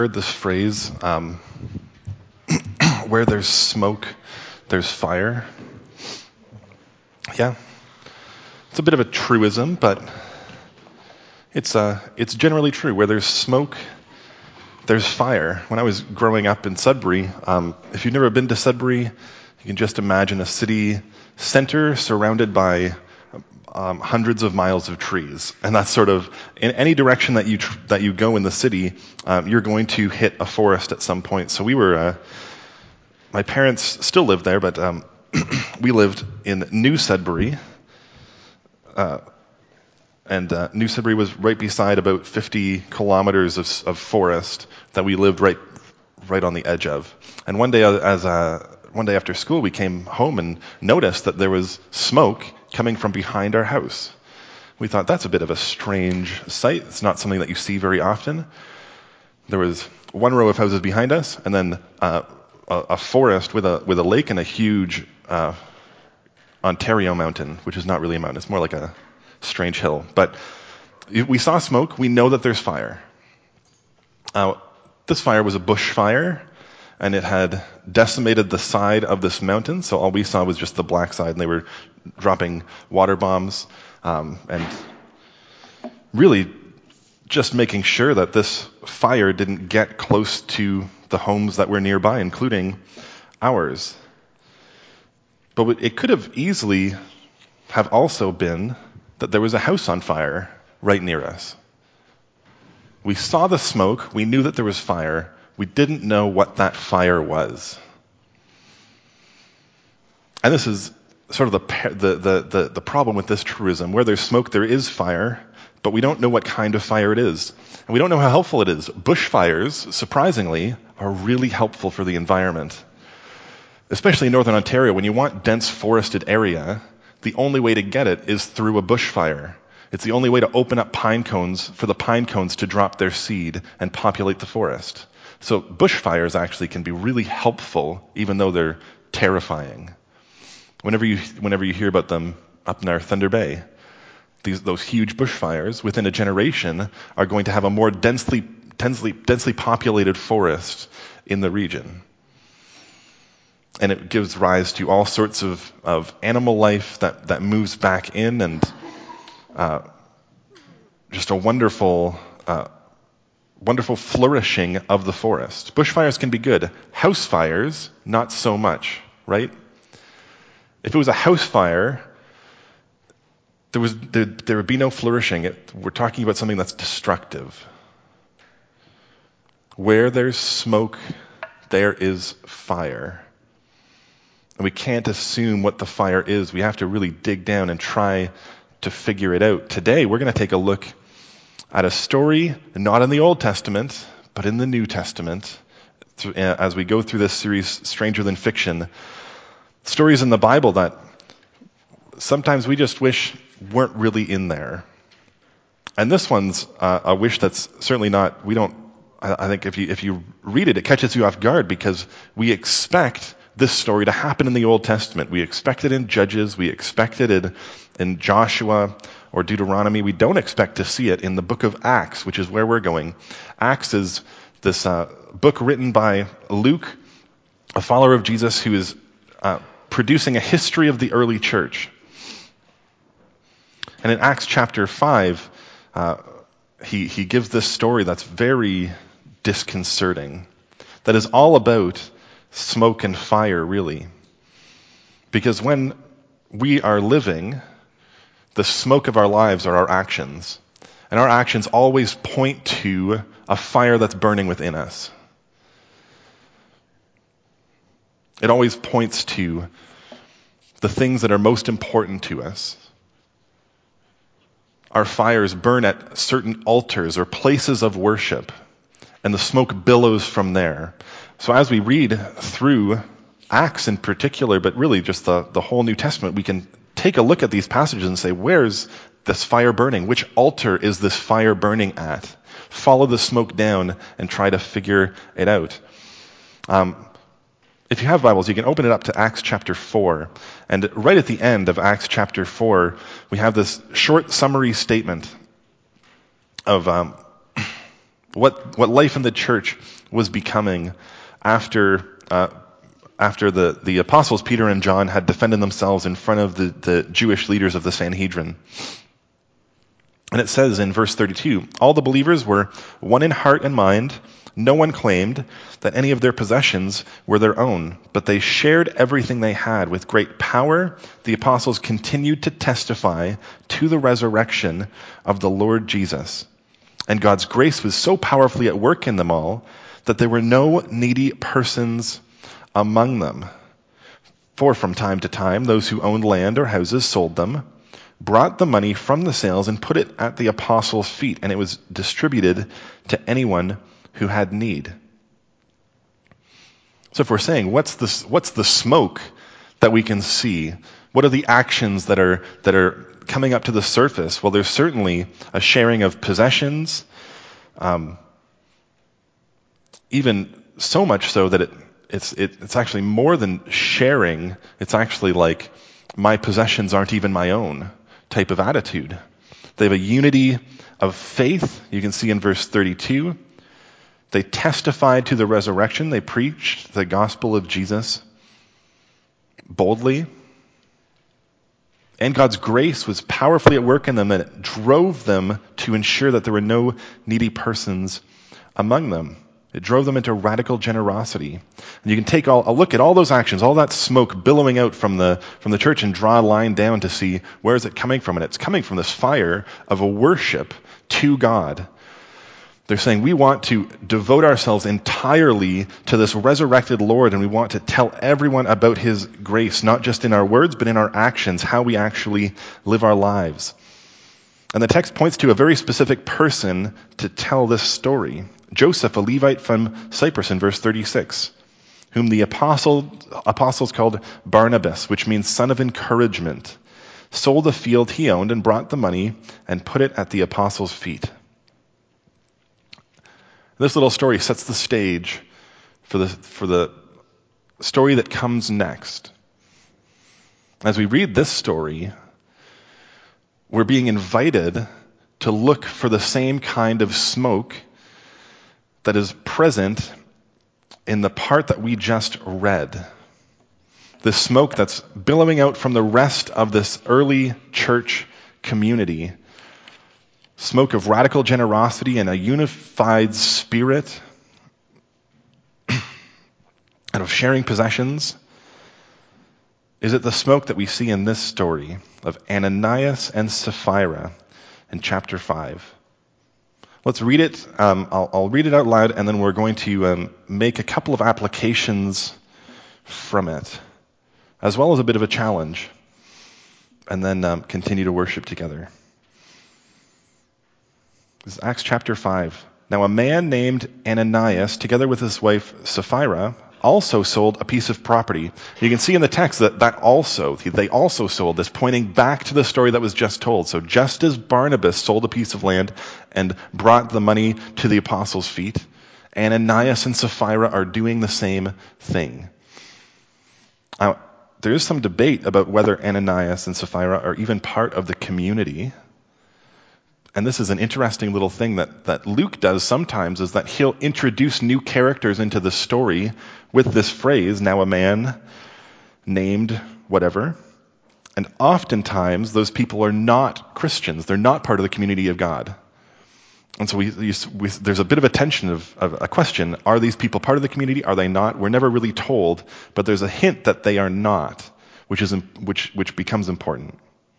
Heard this phrase, where there's smoke, there's fire. Yeah, it's a bit of a truism, but it's generally true. Where there's smoke, there's fire. When I was growing up in Sudbury, if you've never been to Sudbury, you can just imagine a city center surrounded by hundreds of miles of trees, and that's sort of in any direction that you go in the city, you're going to hit a forest at some point. So we were, my parents still lived there, but we lived in New Sudbury, and New Sudbury was right beside about 50 kilometers of forest that we lived right on the edge of. And one day, one day after school, we came home and noticed that there was smoke coming from behind our house. We thought, that's a bit of a strange sight. It's not something that you see very often. There was one row of houses behind us, and then a forest with a lake and a huge Ontario mountain, which is not really a mountain. It's more like a strange hill. But we saw smoke. We know that there's fire. This fire was a bushfire, and it had decimated the side of this mountain, so all we saw was just the black side, and they were dropping water bombs, and really just making sure that this fire didn't get close to the homes that were nearby, including ours. But it could have easily have also been that there was a house on fire right near us. We saw the smoke, we knew that there was fire, we didn't know what that fire was. And this is sort of the problem with this truism. Where there's smoke, there is fire, but we don't know what kind of fire it is. And we don't know how helpful it is. Bushfires, surprisingly, are really helpful for the environment. Especially in northern Ontario, when you want dense forested area, the only way to get it is through a bushfire. It's the only way to open up pine cones for the pine cones to drop their seed and populate the forest. So bushfires actually can be really helpful, even though they're terrifying. Whenever you hear about them up in our Thunder Bay, those huge bushfires within a generation are going to have a more densely populated forest in the region. And it gives rise to all sorts of animal life that moves back in, and just a wonderful flourishing of the forest. Bushfires can be good. House fires, not so much, right? If it was a house fire, there would be no flourishing. We're talking about something that's destructive. Where there's smoke, there is fire. And we can't assume what the fire is. We have to really dig down and try to figure it out. Today, we're going to take a look at a story, not in the Old Testament, but in the New Testament, as we go through this series, Stranger Than Fiction. Stories in the Bible that sometimes we just wish weren't really in there. And this one's a wish that's certainly not, I think if you read it, it catches you off guard, because we expect this story to happen in the Old Testament. We expect it in Judges, we expect it in Joshua or Deuteronomy. We don't expect to see it in the book of Acts, which is where we're going. Acts is this book written by Luke, a follower of Jesus who is producing a history of the early church. And in Acts chapter 5, he gives this story that's very disconcerting, that is all about smoke and fire, really. Because when we are living, the smoke of our lives are our actions. And our actions always point to a fire that's burning within us. It always points to the things that are most important to us. Our fires burn at certain altars or places of worship, and the smoke billows from there. So as we read through Acts in particular, but really just the whole New Testament, we can take a look at these passages and say, where's this fire burning? Which altar is this fire burning at? Follow the smoke down and try to figure it out. If you have Bibles, you can open it up to Acts chapter 4. And right at the end of Acts chapter 4, we have this short summary statement of what life in the church was becoming after the apostles Peter and John had defended themselves in front of the Jewish leaders of the Sanhedrin. And it says in verse 32, all the believers were one in heart and mind. No one claimed that any of their possessions were their own, but they shared everything they had. With great power, the apostles continued to testify to the resurrection of the Lord Jesus. And God's grace was so powerfully at work in them all that there were no needy persons among them. For from time to time, those who owned land or houses sold them, brought the money from the sales and put it at the apostles' feet, and it was distributed to anyone who had need. So if we're saying, what's the smoke that we can see? What are the actions that are coming up to the surface? Well, there's certainly a sharing of possessions, even so much so that it's actually more than sharing. It's actually like my possessions aren't even my own type of attitude. They have a unity of faith. You can see in verse 32. They testified to the resurrection. They preached the gospel of Jesus boldly. And God's grace was powerfully at work in them, and it drove them to ensure that there were no needy persons among them. It drove them into radical generosity. And you can take a look at all those actions, all that smoke billowing out from the church, and draw a line down to see where is it coming from. And it's coming from this fire of a worship to God. They're saying we want to devote ourselves entirely to this resurrected Lord, and we want to tell everyone about his grace, not just in our words, but in our actions, how we actually live our lives. And the text points to a very specific person to tell this story. Joseph, a Levite from Cyprus, in verse 36, whom the apostles called Barnabas, which means son of encouragement, sold a field he owned and brought the money and put it at the apostles' feet. This little story sets the stage for the story that comes next. As we read this story, we're being invited to look for the same kind of smoke that is present in the part that we just read. The smoke that's billowing out from the rest of this early church community. Smoke of radical generosity and a unified spirit, and of sharing possessions. Is it the smoke that we see in this story of Ananias and Sapphira in chapter 5? Let's read it. I'll read it out loud, and then we're going to make a couple of applications from it, as well as a bit of a challenge, and then continue to worship together. This is Acts chapter 5. Now a man named Ananias, together with his wife Sapphira, also sold a piece of property. You can see in the text that they also sold this, pointing back to the story that was just told. So just as Barnabas sold a piece of land and brought the money to the apostles' feet, Ananias and Sapphira are doing the same thing. Now, there is some debate about whether Ananias and Sapphira are even part of the community. And this is an interesting little thing that Luke does sometimes, is that he'll introduce new characters into the story with this phrase, now a man named whatever. And oftentimes those people are not Christians. They're not part of the community of God. And so there's a bit of a tension of a question. Are these people part of the community? Are they not? We're never really told, but there's a hint that they are not, which becomes important.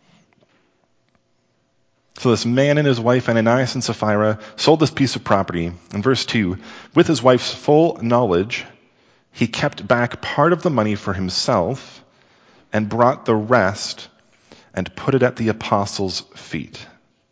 So this man and his wife, Ananias and Sapphira, sold this piece of property. In verse 2, with his wife's full knowledge, he kept back part of the money for himself and brought the rest and put it at the apostles' feet.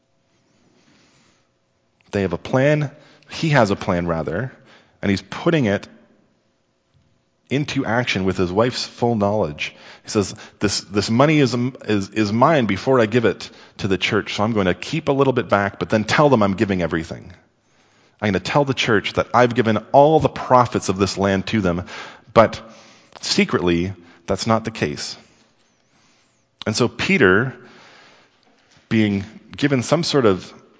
They have a plan. He has a plan, rather, and he's putting it into action with his wife's full knowledge. He says, this money is mine before I give it to the church, so I'm going to keep a little bit back, but then tell them I'm giving everything. I'm going to tell the church that I've given all the profits of this land to them, but secretly, that's not the case. And so Peter, being given some sort of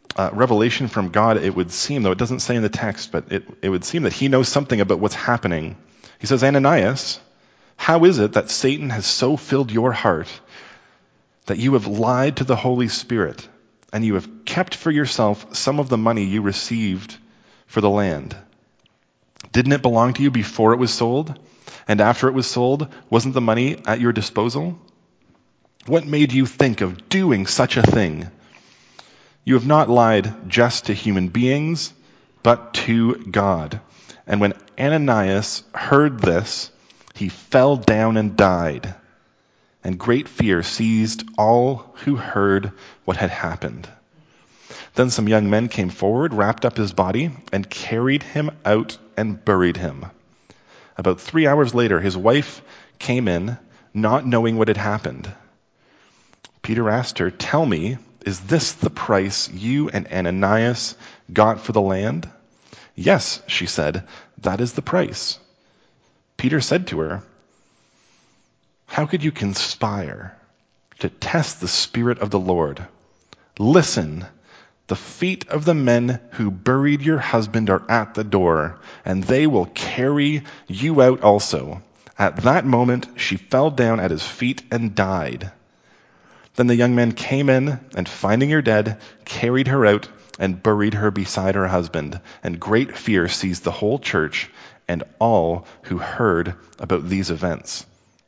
revelation from God, it would seem, though it doesn't say in the text, but it would seem that he knows something about what's happening. He says, Ananias, how is it that Satan has so filled your heart that you have lied to the Holy Spirit and you have kept for yourself some of the money you received for the land? Didn't it belong to you before it was sold? And after it was sold, wasn't the money at your disposal? What made you think of doing such a thing? You have not lied just to human beings, but to God. And when Ananias heard this, he fell down and died. And great fear seized all who heard what had happened. Then some young men came forward, wrapped up his body, and carried him out and buried him. About 3 hours later, his wife came in, not knowing what had happened. Peter asked her, "Tell me, is this the price you and Ananias got for the land?" "Yes," she said, "that is the price." Peter said to her, "How could you conspire to test the Spirit of the Lord? Listen, the feet of the men who buried your husband are at the door, and they will carry you out also." At that moment, she fell down at his feet and died. Then the young men came in, and finding her dead, carried her out and buried her beside her husband. And great fear seized the whole church and all who heard about these events.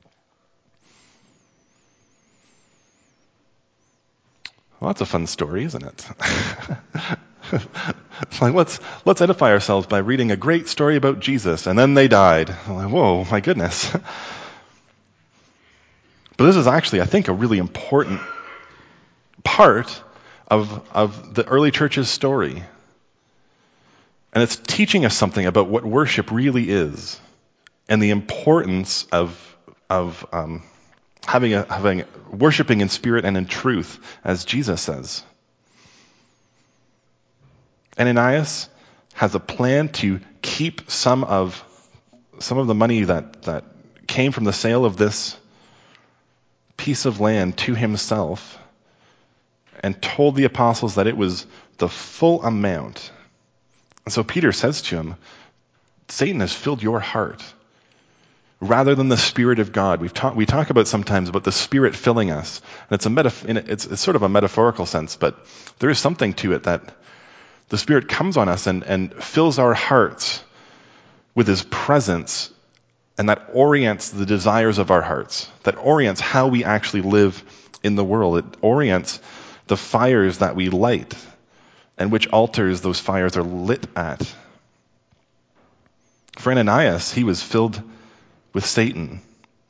Well, that's a fun story, isn't it? It's like, let's edify ourselves by reading a great story about Jesus, and then they died. I'm like, whoa, my goodness. But this is actually, I think, a really important part of the early church's story. And it's teaching us something about what worship really is and the importance of having worshiping in spirit and in truth, as Jesus says. Ananias has a plan to keep some of the money that came from the sale of this piece of land to himself, and told the apostles that it was the full amount. And so Peter says to him, Satan has filled your heart rather than the Spirit of God. We talk about sometimes about the Spirit filling us. And it's sort of a metaphorical sense, but there is something to it that the Spirit comes on us and fills our hearts with His presence, and that orients the desires of our hearts, that orients how we actually live in the world. It orients the fires that we light and which altars those fires are lit at. For Ananias, he was filled with Satan.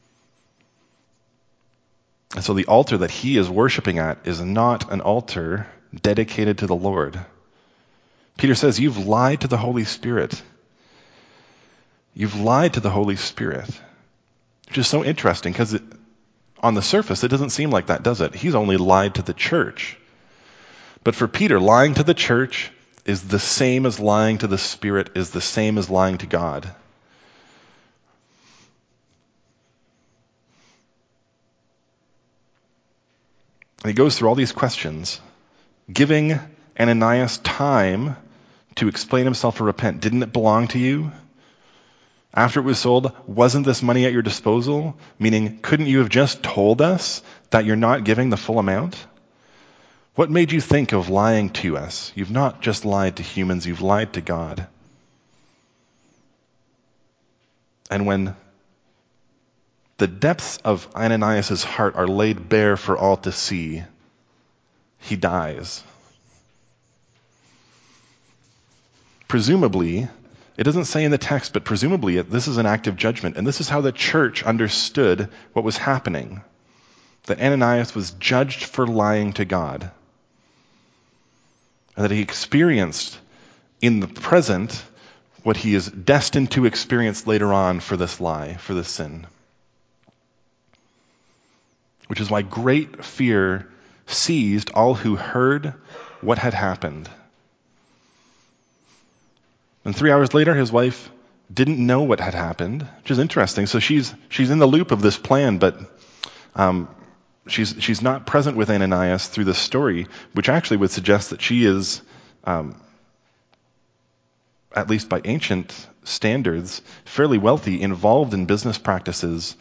And so the altar that he is worshiping at is not an altar dedicated to the Lord. Peter says, you've lied to the Holy Spirit. You've lied to the Holy Spirit. Which is so interesting because on the surface, it doesn't seem like that, does it? He's only lied to the church. But for Peter, lying to the church is the same as lying to the Spirit, is the same as lying to God. And he goes through all these questions, giving Ananias time to explain himself or repent. Didn't it belong to you? After it was sold, wasn't this money at your disposal? Meaning, couldn't you have just told us that you're not giving the full amount? What made you think of lying to us? You've not just lied to humans, you've lied to God. And when the depths of Ananias' heart are laid bare for all to see, he dies. Presumably, it doesn't say in the text, but presumably this is an act of judgment, and this is how the church understood what was happening. That Ananias was judged for lying to God. And that he experienced in the present what he is destined to experience later on for this lie, for this sin. Which is why great fear seized all who heard what had happened. And 3 hours later, his wife didn't know what had happened, which is interesting. So she's in the loop of this plan, but she's not present with Ananias through the story, which actually would suggest that she is, at least by ancient standards, fairly wealthy, involved in business practices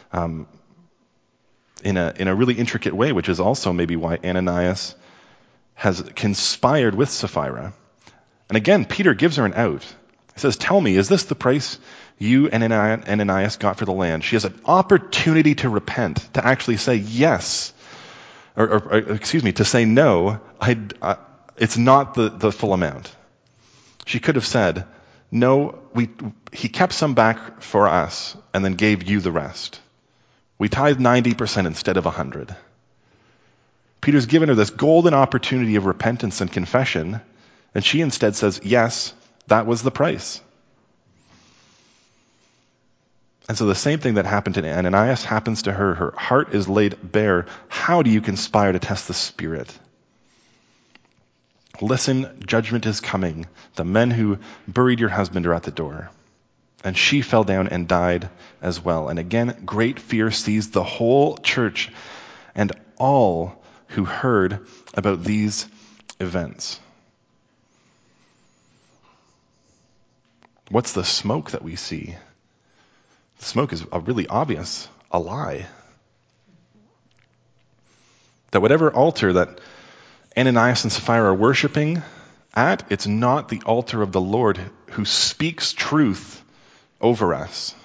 in a really intricate way, which is also maybe why Ananias has conspired with Sapphira. And again, Peter gives her an out. He says, tell me, is this the price you and Ananias got for the land? She has an opportunity to repent, to actually say yes, or excuse me, to say no, it's not the full amount. She could have said, no, he kept some back for us and then gave you the rest. We tithed 90% instead of 100. Peter's given her this golden opportunity of repentance and confession, and she instead says, yes, that was the price. And so the same thing that happened to Ananias happens to her. Her heart is laid bare. How do you conspire to test the Spirit? Listen, judgment is coming. The men who buried your husband are at the door. And she fell down and died as well. And again, great fear seized the whole church and all who heard about these events. What's the smoke that we see? The smoke is really obvious, a lie. That whatever altar that Ananias and Sapphira are worshiping at, it's not the altar of the Lord who speaks truth over us,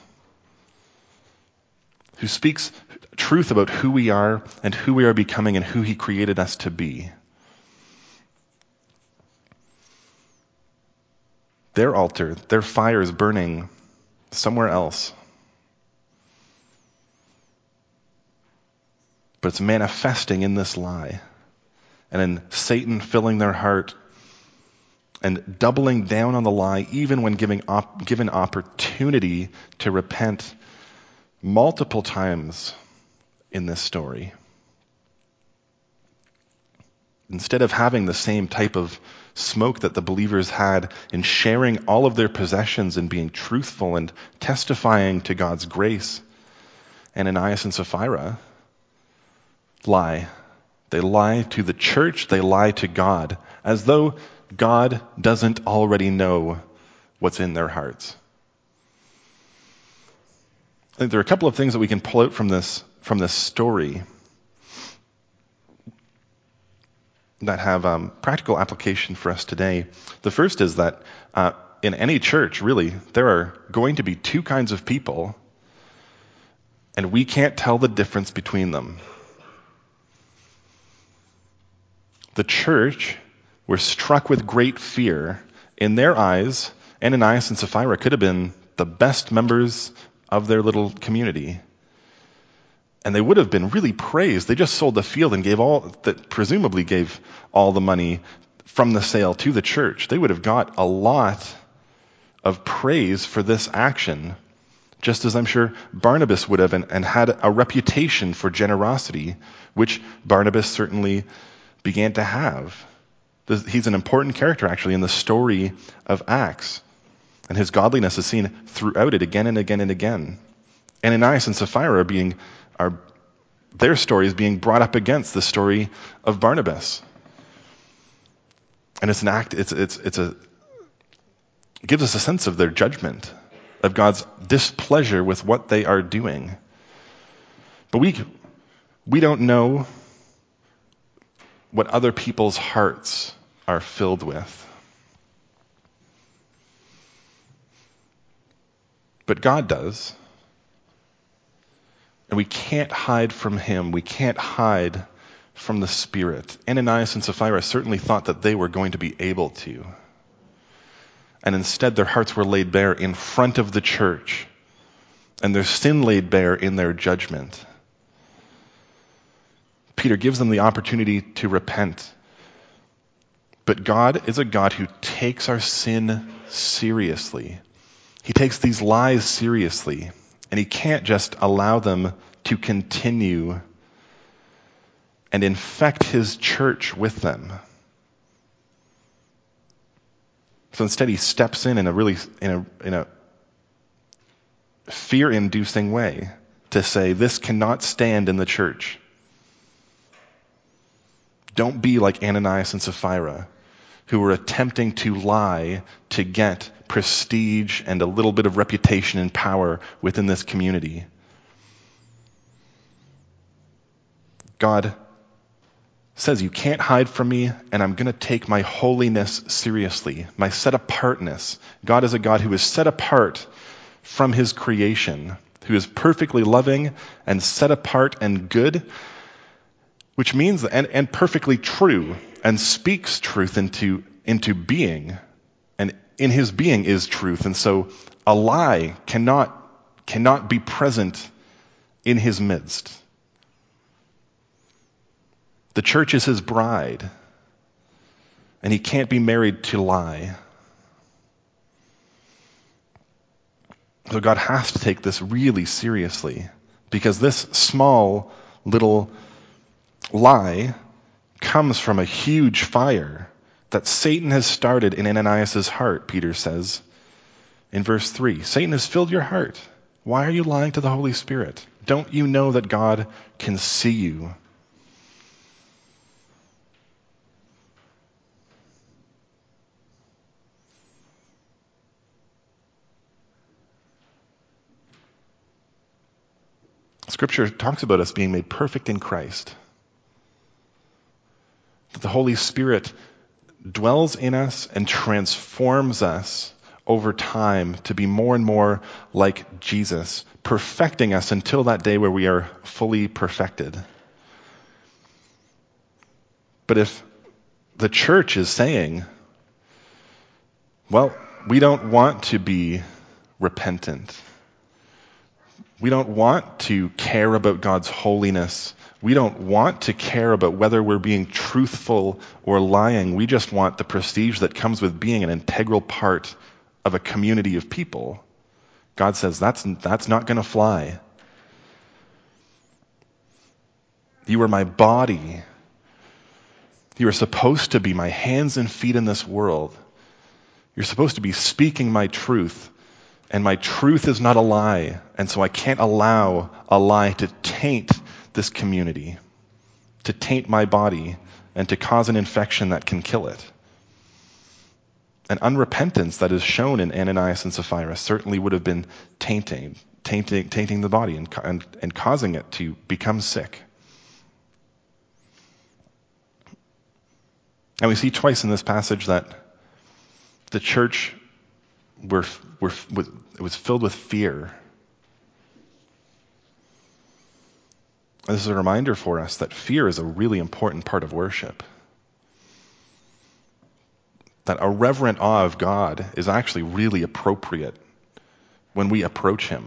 who speaks truth about who we are and who we are becoming and who he created us to be. Their altar, their fire is burning somewhere else. But it's manifesting in this lie and in Satan filling their heart and doubling down on the lie even when given opportunity to repent multiple times in this story. Instead of having the same type of smoke that the believers had in sharing all of their possessions and being truthful and testifying to God's grace, Ananias and Sapphira lie. They lie to the church, they lie to God, as though God doesn't already know what's in their hearts. I think there are a couple of things that we can pull out from this story that have practical application for us today. The first is that in any church, really, there are going to be two kinds of people, and we can't tell the difference between them. The church were struck with great fear. In their eyes, Ananias and Sapphira could have been the best members of their little community. And they would have been really praised. They just sold the field and presumably gave all the money from the sale to the church. They would have got a lot of praise for this action, just as I'm sure Barnabas would have and had a reputation for generosity, which Barnabas certainly began to have. He's an important character, actually, in the story of Acts. And his godliness is seen throughout it again and again and again. Ananias and Sapphira their story is being brought up against the story of Barnabas. And it's an act, it gives us a sense of their judgment, of God's displeasure with what they are doing. But we don't know what other people's hearts are filled with. But God does. And we can't hide from him. We can't hide from the Spirit. Ananias and Sapphira certainly thought that they were going to be able to. And instead their hearts were laid bare in front of the church, and their sin laid bare in their judgment. Peter gives them the opportunity to repent. But God is a God who takes our sin seriously. He takes these lies seriously, and he can't just allow them to continue and infect his church with them. So instead he steps in a fear-inducing way to say, this cannot stand in the church. Don't be like Ananias and Sapphira, who were attempting to lie to get prestige and a little bit of reputation and power within this community. God says, you can't hide from me, and I'm going to take my holiness seriously, my set-apartness. God is a God who is set apart from his creation, who is perfectly loving and set apart and good, which means, and perfectly true, and speaks truth into being. And in his being is truth. And so a lie cannot be present in his midst. The church is his bride, and he can't be married to lie. So God has to take this really seriously, because this small little lie comes from a huge fire that Satan has started in Ananias' heart, Peter says in verse 3. Satan has filled your heart. Why are you lying to the Holy Spirit? Don't you know that God can see you? Scripture talks about us being made perfect in Christ. That the Holy Spirit dwells in us and transforms us over time to be more and more like Jesus, perfecting us until that day where we are fully perfected. But if the church is saying, well, we don't want to be repentant, we don't want to care about God's holiness, we don't want to care about whether we're being truthful or lying, we just want the prestige that comes with being an integral part of a community of people. God says that's not going to fly. You are my body. You are supposed to be my hands and feet in this world. You're supposed to be speaking my truth. And my truth is not a lie. And so I can't allow a lie to taint this community, to taint my body, and to cause an infection that can kill it. And unrepentance that is shown in Ananias and Sapphira certainly would have been tainting the body and causing it to become sick. And we see twice in this passage that the church it was filled with fear. And this is a reminder for us that fear is a really important part of worship. That a reverent awe of God is actually really appropriate when we approach him.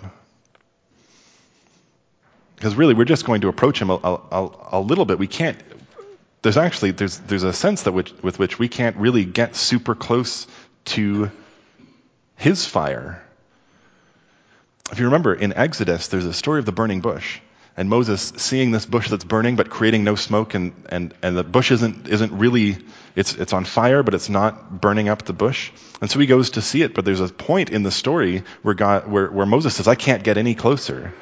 Because really, we're just going to approach him a little bit. We can't. There's a sense that with which we can't really get super close to his fire. If you remember in Exodus, there's a story of the burning bush, and Moses seeing this bush that's burning but creating no smoke, and the bush isn't really, it's on fire, but it's not burning up the bush. And so he goes to see it, but there's a point in the story where Moses says, I can't get any closer.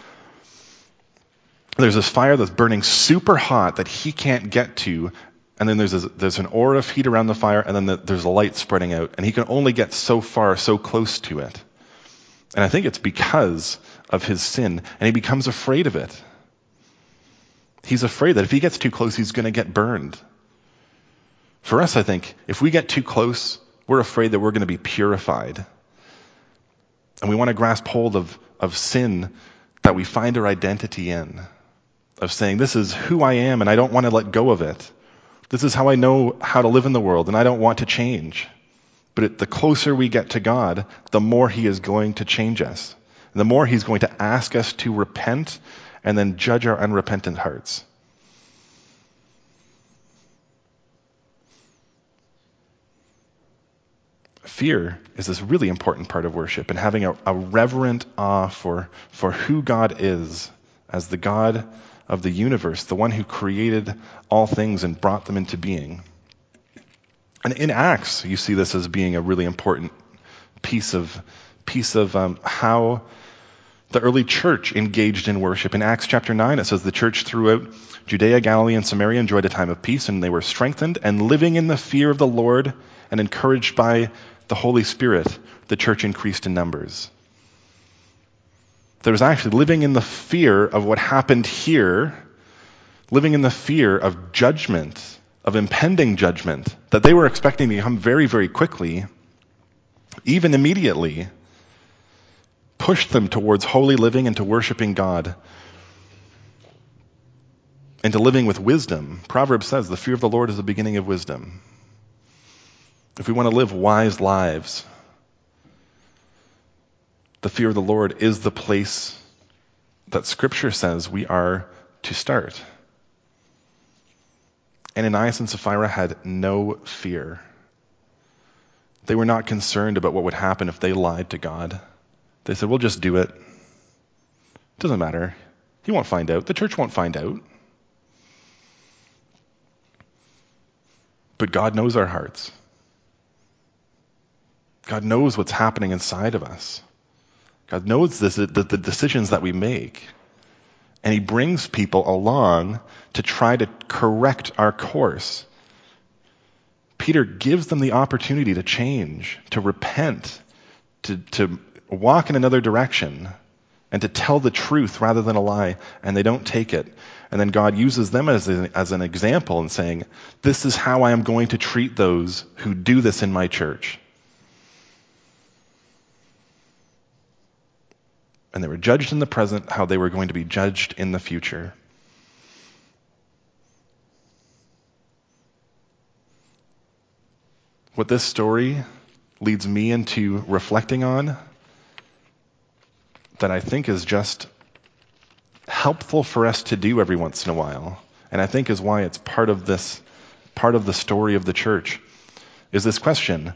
There's this fire that's burning super hot that he can't get to, and then there's an aura of heat around the fire, and then there's a light spreading out, and he can only get so far, so close to it. And I think it's because of his sin, and he becomes afraid of it. He's afraid that if he gets too close, he's going to get burned. For us, I think, if we get too close, we're afraid that we're going to be purified. And we want to grasp hold of sin that we find our identity in, of saying, this is who I am, and I don't want to let go of it. This is how I know how to live in the world, and I don't want to change. But the closer we get to God, the more he is going to change us. And the more he's going to ask us to repent and then judge our unrepentant hearts. Fear is this really important part of worship, and having a reverent awe for who God is as the God of the universe, the one who created all things and brought them into being. And in Acts, you see this as being a really important piece of how The early church engaged in worship. In Acts chapter 9, it says the church throughout Judea, Galilee, and Samaria enjoyed a time of peace, and they were strengthened, and living in the fear of the Lord and encouraged by the Holy Spirit, the church increased in numbers. There was actually living in the fear of what happened here, living in the fear of judgment, of impending judgment, that they were expecting to come very, very quickly, even immediately, pushed them towards holy living and to worshiping God and to living with wisdom. Proverbs says the fear of the Lord is the beginning of wisdom. If we want to live wise lives, the fear of the Lord is the place that Scripture says we are to start. Ananias and Sapphira had no fear. They were not concerned about what would happen if they lied to God. They said, we'll just do it. It doesn't matter. He won't find out. The church won't find out. But God knows our hearts. God knows what's happening inside of us. God knows the decisions that we make. And he brings people along to try to correct our course. Peter gives them the opportunity to change, to repent, to walk in another direction, and to tell the truth rather than a lie, and they don't take it. And then God uses them as an example in saying, this is how I am going to treat those who do this in my church. And they were judged in the present, how they were going to be judged in the future. What this story leads me into reflecting on, that I think is just helpful for us to do every once in a while, and I think is why it's part of the story of the church, is this question.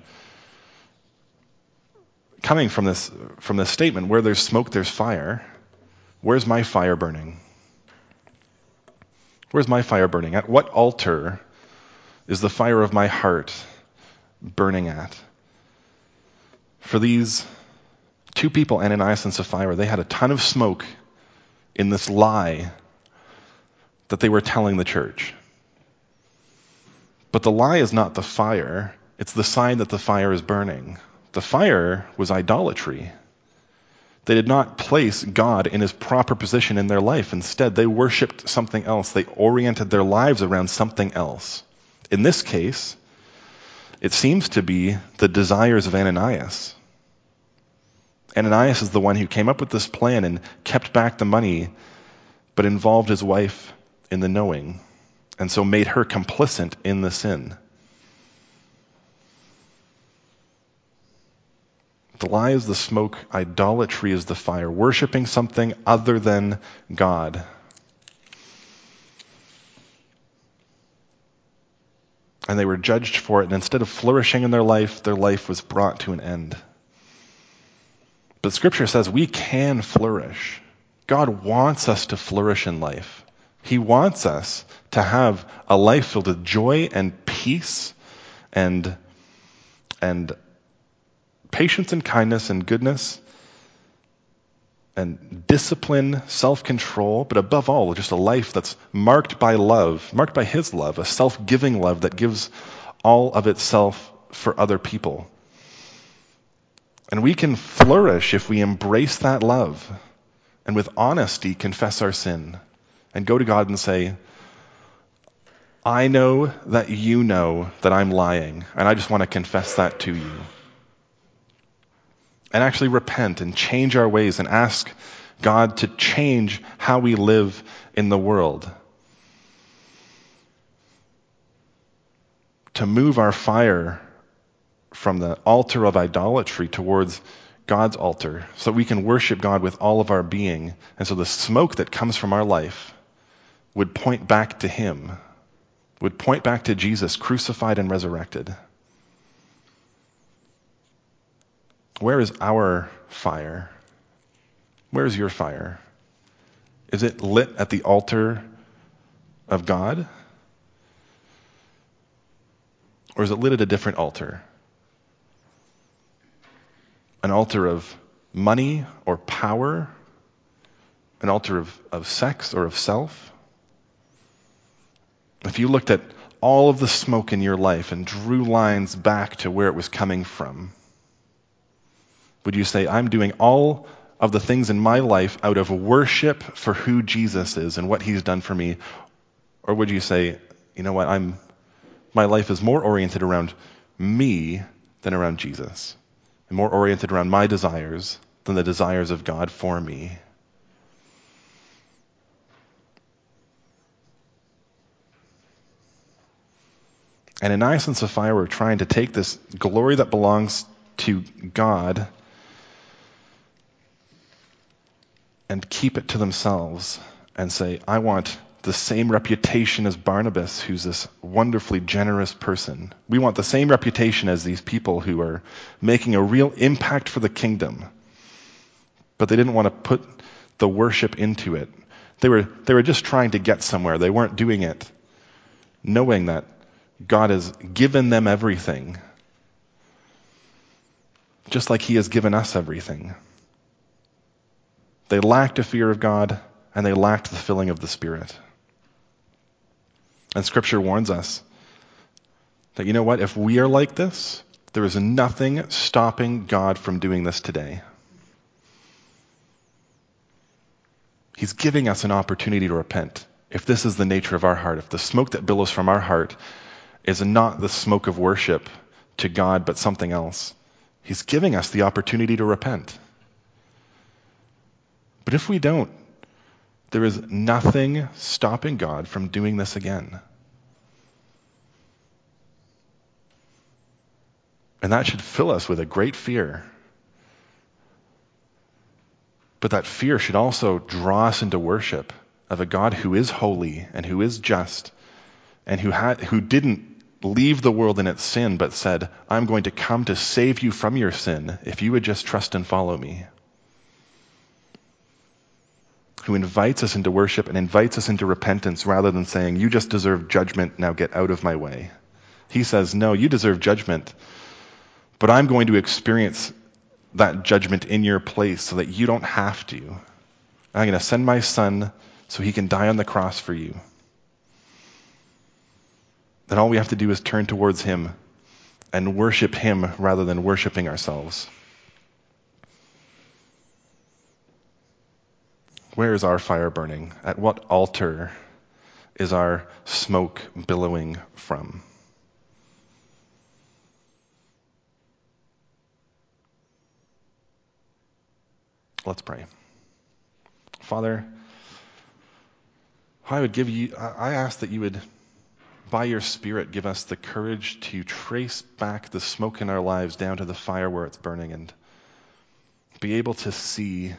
Coming from this statement, where there's smoke, there's fire. Where's my fire burning? Where's my fire burning? At what altar is the fire of my heart burning at? For these two people, Ananias and Sapphira, they had a ton of smoke in this lie that they were telling the church. But the lie is not the fire, it's the sign that the fire is burning. The fire was idolatry. They did not place God in his proper position in their life. Instead, they worshiped something else. They oriented their lives around something else. In this case, it seems to be the desires of Ananias. Ananias is the one who came up with this plan and kept back the money, but involved his wife in the knowing, and so made her complicit in the sin. The lie is the smoke, idolatry is the fire, worshiping something other than God. And they were judged for it, and instead of flourishing in their life was brought to an end. But Scripture says we can flourish. God wants us to flourish in life. He wants us to have a life filled with joy and peace and patience and kindness and goodness and discipline, self-control, but above all, just a life that's marked by love, marked by his love, a self-giving love that gives all of itself for other people. And we can flourish if we embrace that love and with honesty confess our sin and go to God and say, I know that you know that I'm lying, and I just want to confess that to you. And actually repent and change our ways and ask God to change how we live in the world. To move our fire from the altar of idolatry towards God's altar so we can worship God with all of our being. And so the smoke that comes from our life would point back to him, would point back to Jesus crucified and resurrected. Where is our fire? Where is your fire? Is it lit at the altar of God? Or is it lit at a different altar? An altar of money or power an altar of sex or of self? If you looked at all of the smoke in your life and drew lines back to where it was coming from, would you say, I'm doing all of the things in my life out of worship for who Jesus is and what he's done for me? Or would you say, you know what, my life is more oriented around me than around Jesus, and more oriented around my desires than the desires of God for me? And in Innocence of Fire, we're trying to take this glory that belongs to God and keep it to themselves and say, I want the same reputation as Barnabas, who's this wonderfully generous person. We want the same reputation as these people who are making a real impact for the kingdom. But they didn't want to put the worship into it. They were just trying to get somewhere. They weren't doing it knowing that God has given them everything, just like he has given us everything. They lacked a fear of God, and they lacked the filling of the Spirit. And Scripture warns us that, you know what, if we are like this, there is nothing stopping God from doing this today. He's giving us an opportunity to repent. If this is the nature of our heart, if the smoke that billows from our heart is not the smoke of worship to God, but something else, he's giving us the opportunity to repent. But if we don't, there is nothing stopping God from doing this again. And that should fill us with a great fear. But that fear should also draw us into worship of a God who is holy and who is just and who didn't leave the world in its sin, but said, I'm going to come to save you from your sin if you would just trust and follow me. Who invites us into worship and invites us into repentance rather than saying, you just deserve judgment, now get out of my way. He says, no, you deserve judgment, but I'm going to experience that judgment in your place so that you don't have to. I'm going to send my son so he can die on the cross for you. Then all we have to do is turn towards him and worship him rather than worshiping ourselves. Where is our fire burning? At what altar is our smoke billowing from? Let's pray. Father, I ask that you would, by your Spirit, give us the courage to trace back the smoke in our lives down to the fire where it's burning and be able to see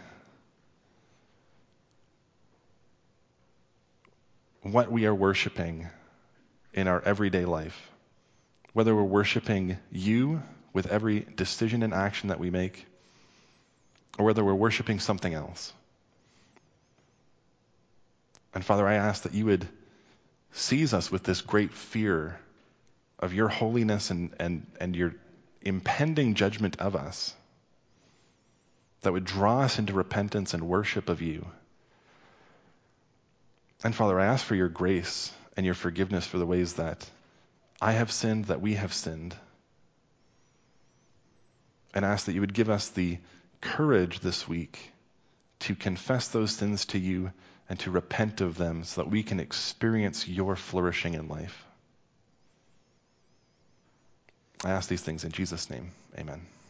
what we are worshiping in our everyday life. Whether we're worshiping you with every decision and action that we make, or whether we're worshiping something else. And Father, I ask that you would seize us with this great fear of your holiness and your impending judgment of us that would draw us into repentance and worship of you. And Father, I ask for your grace and your forgiveness for the ways that I have sinned, that we have sinned. And ask that you would give us the courage this week to confess those sins to you and to repent of them so that we can experience your flourishing in life. I ask these things in Jesus' name. Amen.